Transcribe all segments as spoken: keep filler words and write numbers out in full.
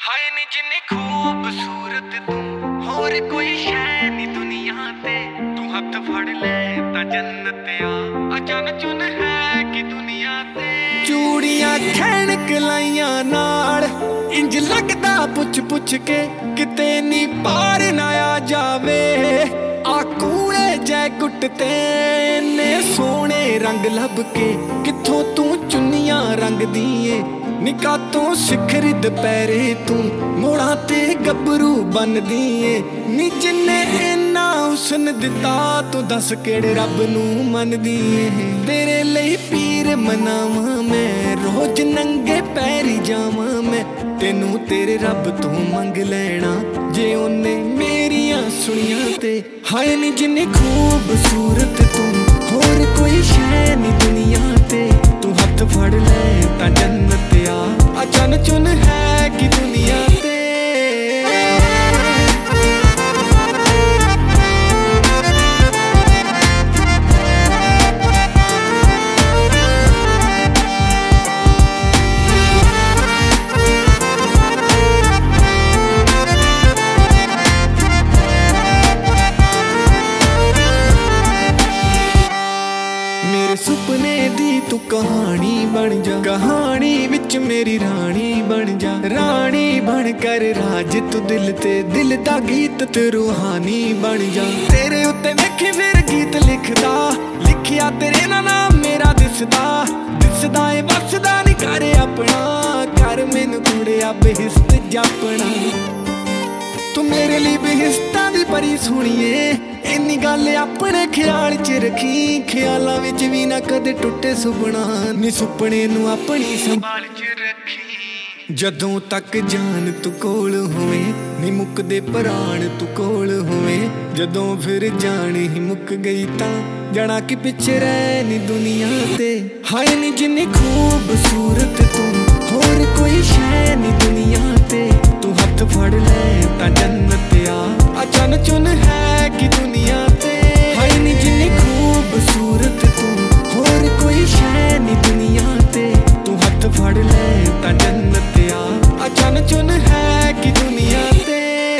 हाय नी जिन्नी खूबसूरत तू होर कोई शै नी दुनिया ते तू हथ फड़ ले तां जन्नत आ अचन चुन है कि दुनिया ते चूड़ियां खैणक लाइयां नाल इंज लगदा पुछ पुछ के किते नी पार ना आ जावे आ कूड़े जै गुट्टे ने सोहणे रंग लब के किथों तू चुन्नियां रंग दिए निका तो शिखरी दुपहरे तू मोड़ा ते गबरू बन दिए नी जिन्ने इन्ना हुस्न दिता तू दस केड़े रब नू मन दिए तेरे लिए पीर मनावा मैं रोज नंगे पैरी जावा मैं तेनू तेरे रब तो मंग लेना जे ओने मेरियां सुनियां ते हाय नी जिन्नी खूबसूरत तू होर कोई शै नी दुनिया ते तू हथ फड़ ले तां जन्नत आ अचन चुन है कि दुनिया ते मेरे सुपने दी तू कहानी बन जा कहानी विच मेरी रानी बन जा रानी बन कर राज तू दिल ते दिल दा गीत ते रूहानी बन जा तेरे उत्ते वेखी फिर गीत लिखदा लिखिया तेरे ना नाम मेरा दिसदा दिसदा ए वसदा नी करे अपना कर मैनू कुड़िया बेहिस्त जापना तू मेरे लिए बेहिस्ता दी परी सुनिए इन्नी गल अपने ख्याल च रखी ख्यालां विच भी ना कदे टुटे सुपना नी सुपने नू अपनी संभाल च रखी जदों तक जान तू कोल होवे नी मुकदे प्राण तू कोल होवे जदों फिर जान ही मुक गई तां जाना कि पिछे रह नी दुनिया ते हाय नी जिन्नी खूबसूरत तू होर कोई शै नी दुनिया ते तू हथ फड़ ले तां जन्नत आ अचन चुन है कि दुनिया ते हाय नी जिन्नी खूबसूरत तू होर कोई शै नी दुनिया ते तू हथ फड़ ले तां जन्नत आ अचन चुन है कि दुनिया ते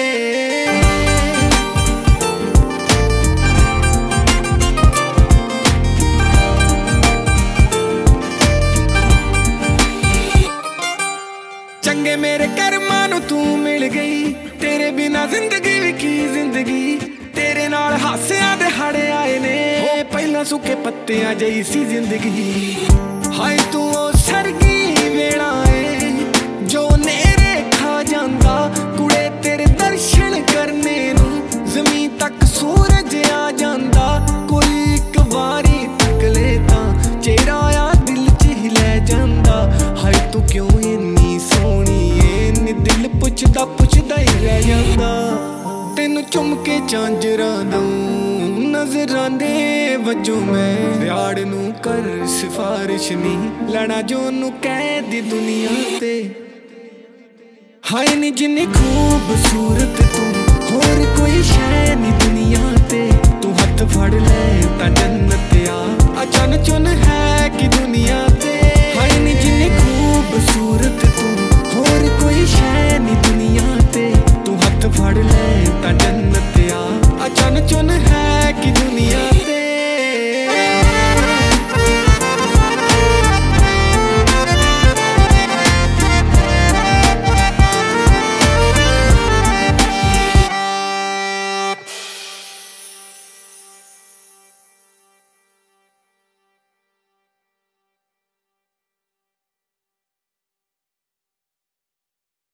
चंगे मेरे कर्मां नू तू मिल गई तेरे बिना जिंदगी भी की जिंदगी तेरे नाल हासियां दे हाड़े आए ने पहला सुके पत्तियां जई सी जिंदगी हाय तू ओ सरगी वेला ए जो नेरे खा जांदा कुड़े तेरे दर्शन करने नू जमीन तक सूरज आ जांदा कोई एक वारी तक ले तां चेहरा आ दिल च ही लै जांदा हाय तू क्यों इन्नी सोहनी ए नी दिल पुछदा पुछदा ही रह जांदा तेनू चुम के झांजरा दूं नजरां दे वजों मैं प्यार नू कर सिफारिश नी लड़ा जो नू कह दी दुनिया ते हाय नी जिन्नी खूबसूरत तू होर कोई शै नी दुनिया ते तू हथ फड़ ले तां जन्नत आ अचन चुन है कि दुनिया ते हाय नी जिन्नी खूबसूरत तू होर कोई शै